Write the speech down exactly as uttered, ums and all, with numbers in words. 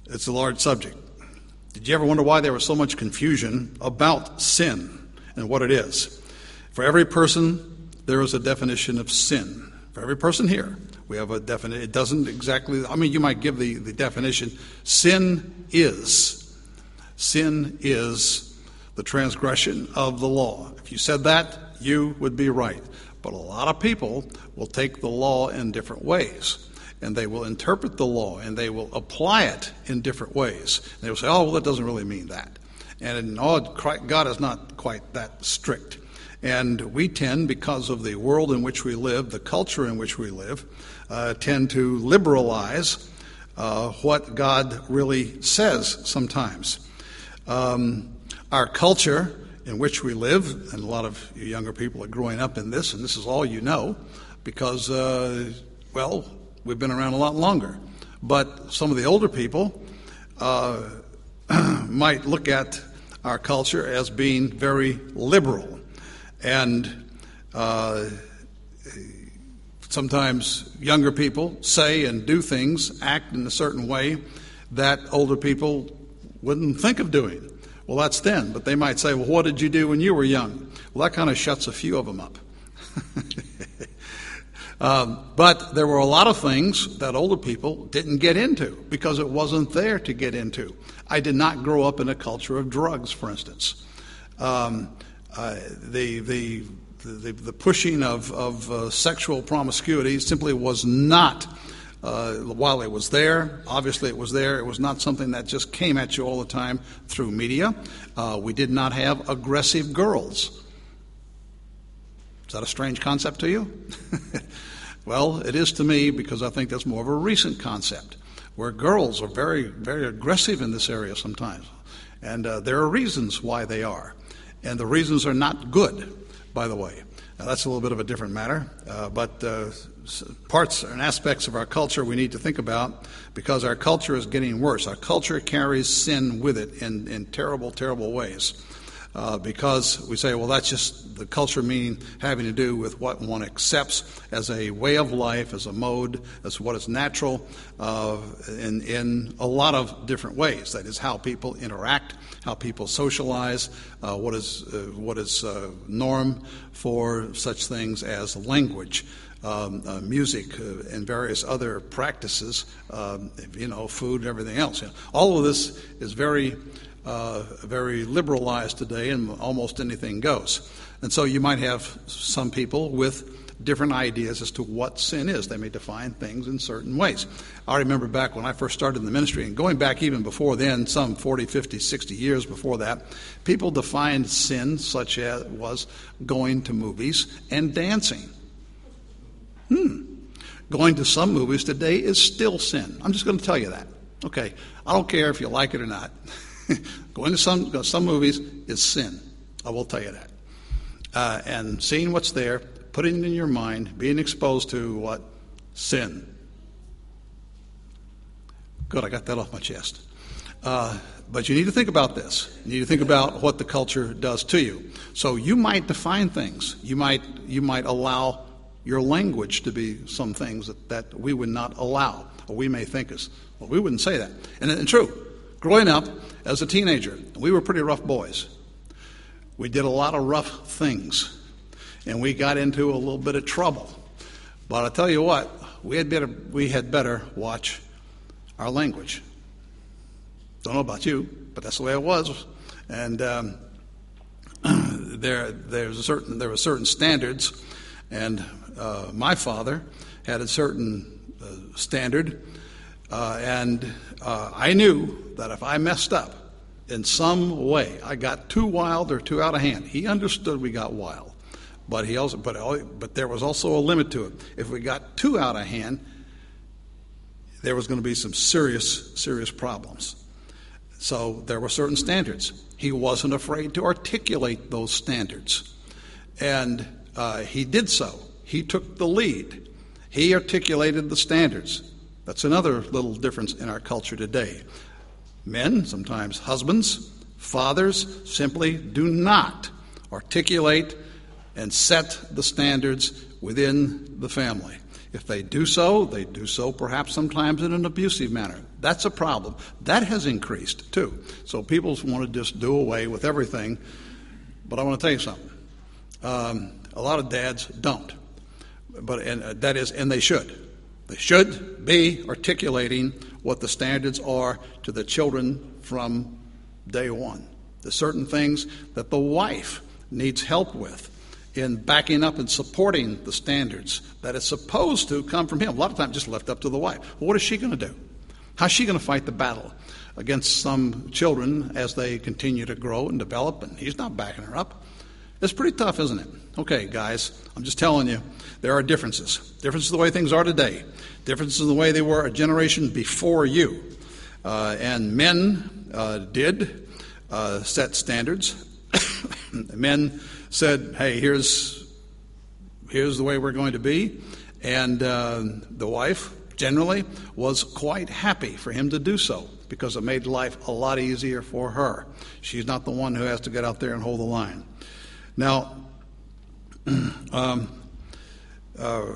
It's a large subject. Did you ever wonder why there was so much confusion about sin and what it is? For every person, there is a definition of sin. For every person here, we have a definition. It doesn't exactly, I mean, you might give the, the definition. Sin is. Sin is the transgression of the law. If you said that, you would be right. But a lot of people will take the law in different ways. And they will interpret the law, and they will apply it in different ways. And they will say, oh, well, that doesn't really mean that. And oh, God is not quite that strict. And we tend, because of the world in which we live, the culture in which we live, uh, tend to liberalize uh, what God really says sometimes. Um, our culture in which we live, and a lot of you younger people are growing up in this, and this is all you know, because, uh, well, we've been around a lot longer. But some of the older people uh, might look at our culture as being very liberal. And uh, sometimes younger people say and do things, act in a certain way that older people wouldn't think of doing. Well, that's then. But they might say, well, what did you do when you were young? Well, that kind of shuts a few of them up. Um, but there were a lot of things that older people didn't get into because it wasn't there to get into. I did not grow up in a culture of drugs, for instance. Um, uh, the, the the the pushing of of uh, sexual promiscuity simply was not. Uh, while it was there, obviously it was there. It was not something that just came at you all the time through media. Uh, we did not have aggressive girls. Is that a strange concept to you? Well, it is to me because I think that's more of a recent concept, where girls are very, very aggressive in this area sometimes. And uh, there are reasons why they are. And the reasons are not good, by the way. Now, that's a little bit of a different matter. Uh, but uh, parts and aspects of our culture we need to think about because our culture is getting worse. Our culture carries sin with it in, in terrible, terrible ways. Uh, because we say, well, that's just the culture meaning having to do with what one accepts as a way of life, as a mode, as what is natural uh, in, in a lot of different ways. That is how people interact, how people socialize, uh, what is uh, what is uh, norm for such things as language, um, uh, music, uh, and various other practices, um, you know, food and everything else. You know, all of this is very Uh, very liberalized today, and almost anything goes. And so you might have some people with different ideas as to what sin is. They may define things in certain ways. I remember back when I first started in the ministry, and going back even before then, some forty, fifty, sixty years before that, people defined sin such as was going to movies and dancing. Hmm. Going to some movies today is still sin. I'm just going to tell you that. Okay. I don't care if you like it or not. Going to some some movies is sin. I will tell you that. Uh, and seeing what's there, putting it in your mind, being exposed to what? Sin. Good, I got that off my chest. Uh, but you need to think about this. You need to think about what the culture does to you. So you might define things. You might you might allow your language to be some things that, that we would not allow, or we may think is. Well, we wouldn't say that. And, and true. Growing up as a teenager, we were pretty rough boys. We did a lot of rough things, and we got into a little bit of trouble. But I tell you what, we had better we had better watch our language. Don't know about you, but that's the way it was. And um, there there's a certain there were certain standards, and uh, my father had a certain uh, standard. Uh, and uh, I knew that if I messed up in some way, I got too wild or too out of hand. He understood we got wild, but he also, but but there was also a limit to it. If we got too out of hand, there was going to be some serious, serious problems. So there were certain standards. He wasn't afraid to articulate those standards, and uh, he did so. He took the lead. He articulated the standards. That's another little difference in our culture today. Men, sometimes husbands, fathers, simply do not articulate and set the standards within the family. If they do so, they do so perhaps sometimes in an abusive manner. That's a problem. That has increased too. So people want to just do away with everything. But I want to tell you something. Um, a lot of dads don't. But and uh, that is, and they should. They should be articulating what the standards are to the children from day one. There's certain things that the wife needs help with in backing up and supporting the standards that is supposed to come from him. A lot of times just left up to the wife. Well, what is she going to do? How's she going to fight the battle against some children as they continue to grow and develop, and he's not backing her up? It's pretty tough, isn't it? Okay, guys, I'm just telling you, there are differences. Differences in the way things are today. Differences in the way they were a generation before you. Uh, and men uh, did uh, set standards. Men said, hey, here's, here's the way we're going to be. And uh, the wife, generally, was quite happy for him to do so because it made life a lot easier for her. She's not the one who has to get out there and hold the line. Now, um, uh,